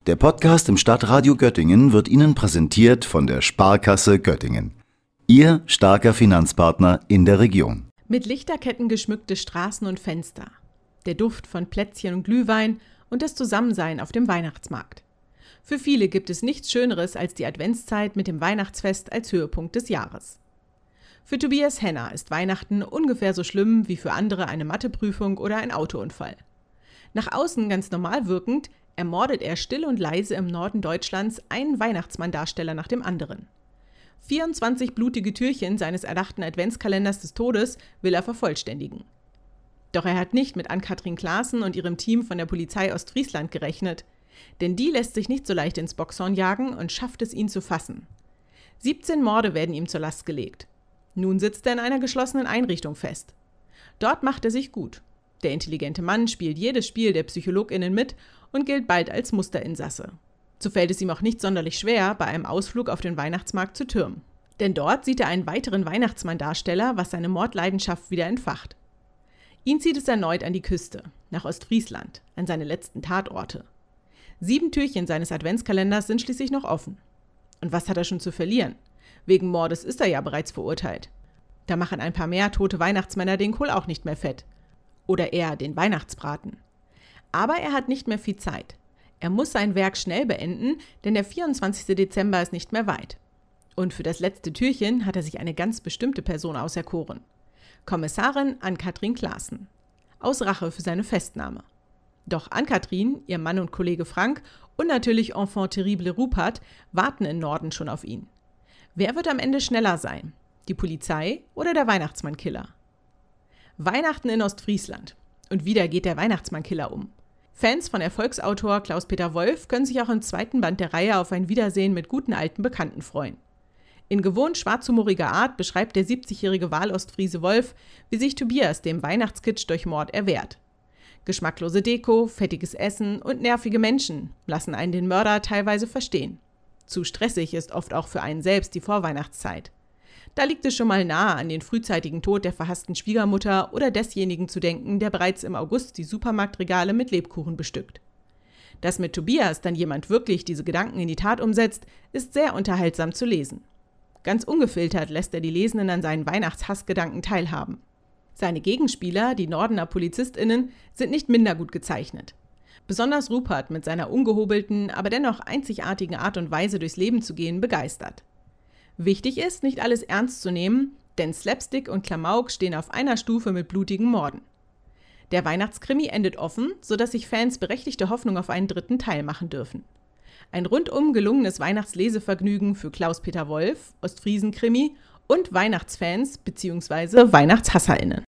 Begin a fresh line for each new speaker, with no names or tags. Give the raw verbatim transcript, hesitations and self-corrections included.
Der Podcast im Stadtradio Göttingen wird Ihnen präsentiert von der Sparkasse Göttingen. Ihr starker Finanzpartner in der Region.
Mit Lichterketten geschmückte Straßen und Fenster, der Duft von Plätzchen und Glühwein und das Zusammensein auf dem Weihnachtsmarkt. Für viele gibt es nichts Schöneres als die Adventszeit mit dem Weihnachtsfest als Höhepunkt des Jahres. Für Tobias Henner ist Weihnachten ungefähr so schlimm wie für andere eine Matheprüfung oder ein Autounfall. Nach außen ganz normal wirkend, ermordet er still und leise im Norden Deutschlands einen Weihnachtsmanndarsteller nach dem anderen. vierundzwanzig blutige Türchen seines erdachten Adventskalenders des Todes will er vervollständigen. Doch er hat nicht mit Ann-Kathrin Klaassen und ihrem Team von der Polizei Ostfriesland gerechnet, denn die lässt sich nicht so leicht ins Boxhorn jagen und schafft es, ihn zu fassen. siebzehn Morde werden ihm zur Last gelegt. Nun sitzt er in einer geschlossenen Einrichtung fest. Dort macht er sich gut. Der intelligente Mann spielt jedes Spiel der PsychologInnen mit und gilt bald als Musterinsasse. So fällt es ihm auch nicht sonderlich schwer, bei einem Ausflug auf den Weihnachtsmarkt zu türmen. Denn dort sieht er einen weiteren Weihnachtsmann-Darsteller, was seine Mordleidenschaft wieder entfacht. Ihn zieht es erneut an die Küste, nach Ostfriesland, an seine letzten Tatorte. Sieben Türchen seines Adventskalenders sind schließlich noch offen. Und was hat er schon zu verlieren? Wegen Mordes ist er ja bereits verurteilt. Da machen ein paar mehr tote Weihnachtsmänner den Kohl auch nicht mehr fett. Oder eher den Weihnachtsbraten. Aber er hat nicht mehr viel Zeit. Er muss sein Werk schnell beenden, denn der vierundzwanzigste Dezember ist nicht mehr weit. Und für das letzte Türchen hat er sich eine ganz bestimmte Person auserkoren. Kommissarin Ann-Kathrin Klaassen. Aus Rache für seine Festnahme. Doch Ann-Kathrin, ihr Mann und Kollege Frank und natürlich Enfant terrible Rupert warten im Norden schon auf ihn. Wer wird am Ende schneller sein? Die Polizei oder der Weihnachtsmannkiller? Weihnachten in Ostfriesland. Und wieder geht der Weihnachtsmannkiller um. Fans von Erfolgsautor Klaus-Peter Wolf können sich auch im zweiten Band der Reihe auf ein Wiedersehen mit guten alten Bekannten freuen. In gewohnt schwarzhumoriger Art beschreibt der siebzigjährige Wahlostfriese Wolf, wie sich Tobias dem Weihnachtskitsch durch Mord erwehrt. Geschmacklose Deko, fettiges Essen und nervige Menschen lassen einen den Mörder teilweise verstehen. Zu stressig ist oft auch für einen selbst die Vorweihnachtszeit. Da liegt es schon mal nahe, an den frühzeitigen Tod der verhassten Schwiegermutter oder desjenigen zu denken, der bereits im August die Supermarktregale mit Lebkuchen bestückt. Dass mit Tobias dann jemand wirklich diese Gedanken in die Tat umsetzt, ist sehr unterhaltsam zu lesen. Ganz ungefiltert lässt er die Lesenden an seinen Weihnachtshassgedanken teilhaben. Seine Gegenspieler, die Nordener PolizistInnen, sind nicht minder gut gezeichnet. Besonders Rupert mit seiner ungehobelten, aber dennoch einzigartigen Art und Weise durchs Leben zu gehen, begeistert. Wichtig ist, nicht alles ernst zu nehmen, denn Slapstick und Klamauk stehen auf einer Stufe mit blutigen Morden. Der Weihnachtskrimi endet offen, sodass sich Fans berechtigte Hoffnung auf einen dritten Teil machen dürfen. Ein rundum gelungenes Weihnachtslesevergnügen für Klaus-Peter Wolf, Ostfriesen-Krimi und Weihnachtsfans bzw. WeihnachtshasserInnen.